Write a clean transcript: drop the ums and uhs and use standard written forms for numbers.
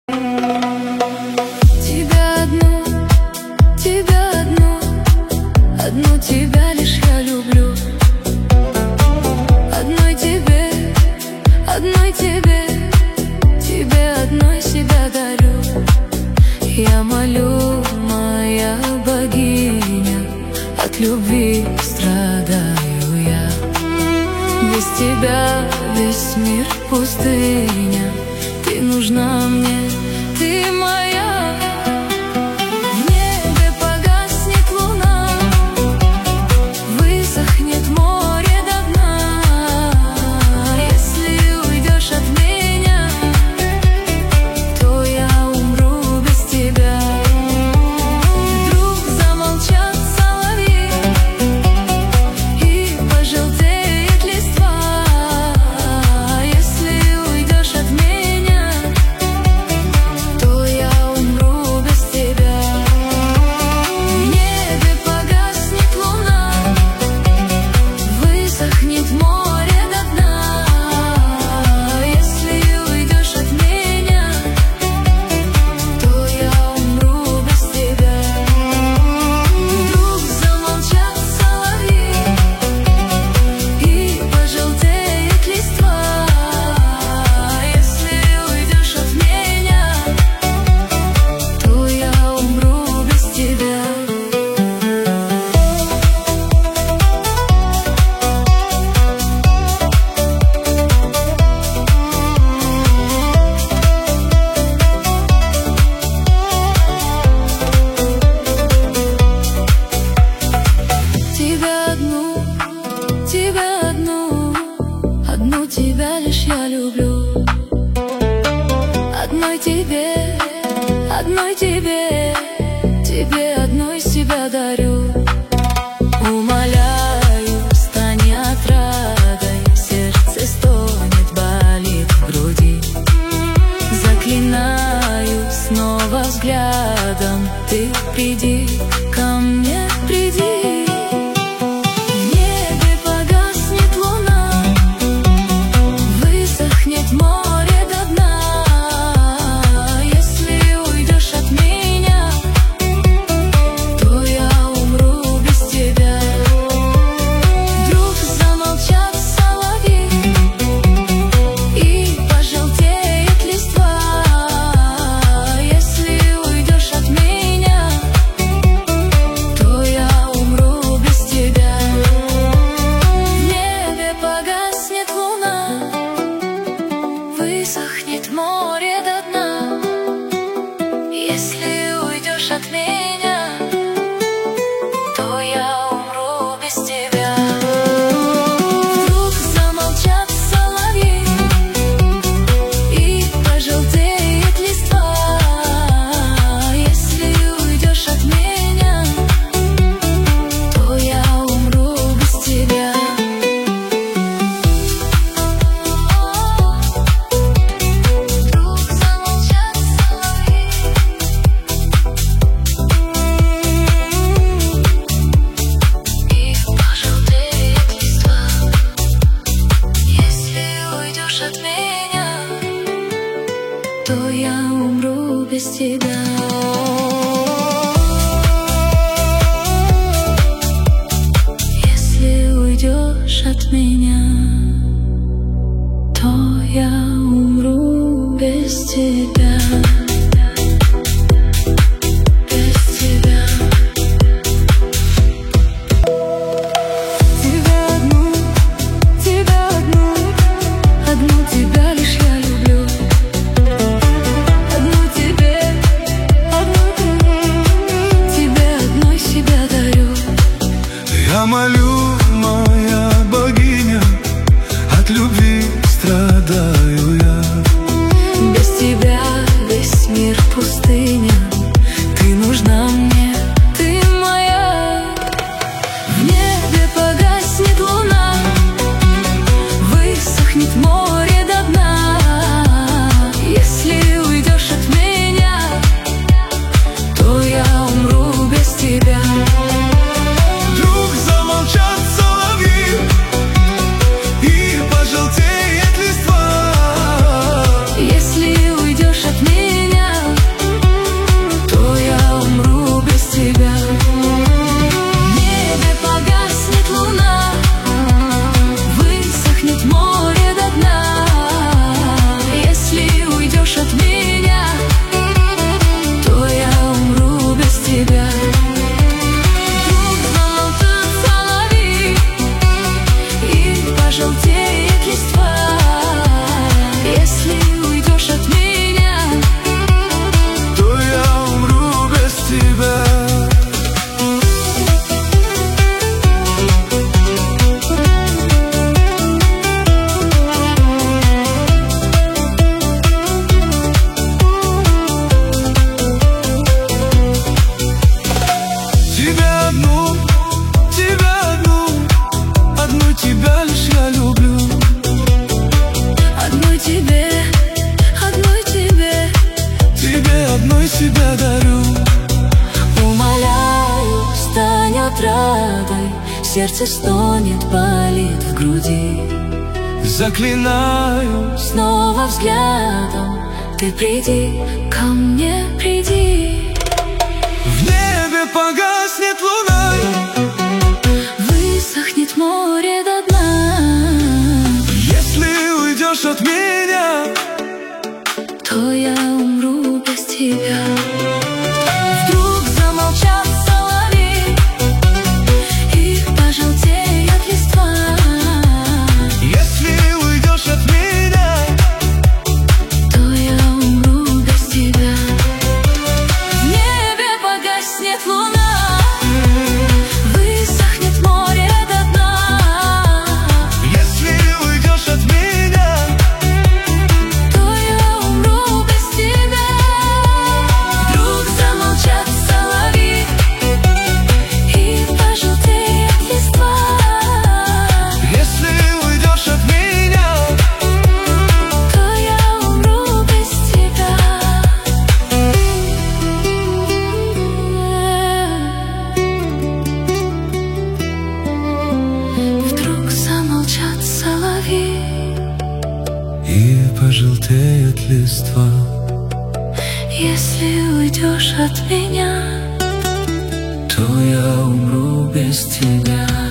одну тебя лишь я люблю. Одной тебе, тебе одной себя дарю. Я молю, моя богиня, от любви страдаю я. Без тебя весь мир пустыня, ты нужна мне, ты моя. В небе погаснет луна, высохнет море до дна. Если уйдешь от меня, то я умру без тебя. Вдруг замолчат соловьи и пожелтеет листва. Если уйдешь от меня, то я умру без тебя. В небе погаснет луна, высохнет море до дна. Если уйдешь от меня, то я умру без тебя. Вдруг замолчат соловьи и пожелтеет листва. Если уйдешь от меня, то я умру без тебя. Одну тебя лишь я люблю. Одной тебе, тебе одной себя дарю. Умоляю, стань отрадой, сердце стонет, болит в груди. Заклинаю снова взглядом, ты приди ко мне, приди. В небе погаснет луна, высохнет море до дна. Если уйдешь от меня, то я умру без тебя. Вдруг замолчат соловьи и пожелтеет листва. Если уйдешь от меня, то я умру без тебя. В небе погаснет луна, высохнет море до дна. Если уйдешь от меня, то я умру без тебя. Вдруг замолчат соловьи и пожелтеет листва. Если уйдешь от меня, то я умру без тебя. Вдруг замолчат соловьи и пожелтеет листва. Если уйдешь от меня, то я умру без тебя. Если уйдешь от меня, то я умру без тебя. Без тебя. Одну тебя лишь я люблю. Одну тебе, тебе одной себя дарю. Я молю, моя богиня, от любви страдаю я. Без тебя весь мир пустыня, ты нужна мне, ты моя. В небе погаснет луна, высохнет море до дна. Если уйдешь от меня, то я умру без тебя. Вдруг замолчат соловьи и пожелтеет листва. Если уйдешь от меня, себя дарю. Умоляю, стань отрадой, сердце стонет, болит в груди. Заклинаю, Снова взглядом ты приди, ко мне приди. в небе погаснет луна, Высохнет море до дна. если уйдешь от меня, То я умру без тебя. Вдруг замолчат соловьи, и пожелтеет листва. если уйдешь от меня, То я умру без тебя. В небе погаснет луна, высохнет море до дна. если уйдешь от меня, То я умру без тебя. Вдруг замолчат соловьи, и пожелтеет листва. если уйдешь от меня, То я умру без тебя. Вдруг замолчат соловьи, и пожелтеет листва. если уйдешь от меня, То я умру без тебя.